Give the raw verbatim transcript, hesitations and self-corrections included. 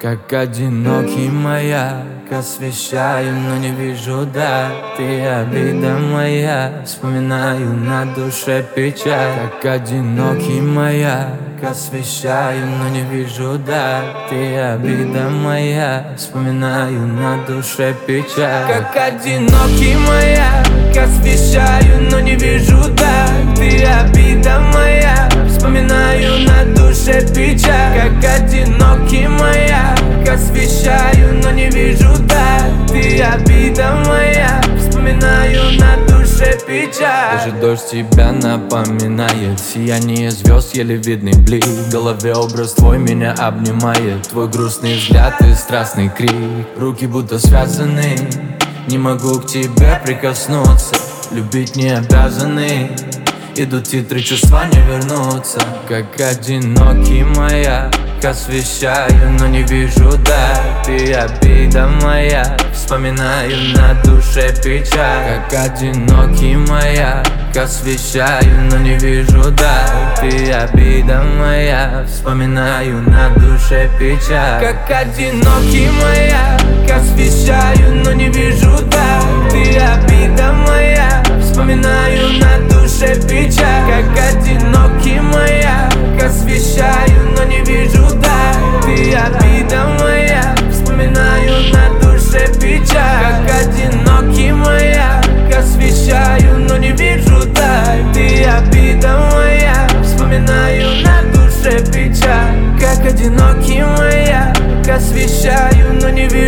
Как одинокий маяк, освещаю, но не вижу да. Ты обида моя, вспоминаю, на душе печаль. Как одинокий маяк, освещаю, но не вижу да. Ты обида моя, вспоминаю, на душе печаль. Как одинокий маяк, освещаю, но не вижу да. Ты обида моя, вспоминаю, на душе печаль. Как одинокий маяк, освещаю, но не вижу да. Ты обида моя, вспоминаю, на душе печаль. Даже дождь тебя напоминает, сияние звезд еле видный блик. В голове образ твой меня обнимает, твой грустный взгляд и страстный крик. Руки будто связаны, не могу к тебе прикоснуться. Любить не обязаны, идут титры, чувства не вернутся. Как одинокий маяк, освещаю, но не вижу да. Ты обида моя, вспоминаю, на душе печаль. Как одинокий маяк, освещаю, но не вижу да. Ты обида моя, вспоминаю, на душе печаль. Как одинокий маяк, освещаю, но не вижу да. Ты обида моя, вспоминаю, на душе печаль. Как одинокий маяк, освещаю, но не вижу да. Ты обида моя, вспоминаю, на душе печаль. Как одинокий маяк, освещаю, но не вижу да. Ты обида моя, вспоминаю, на душе печаль. Как одинокий маяк, освещаю, но не вижу.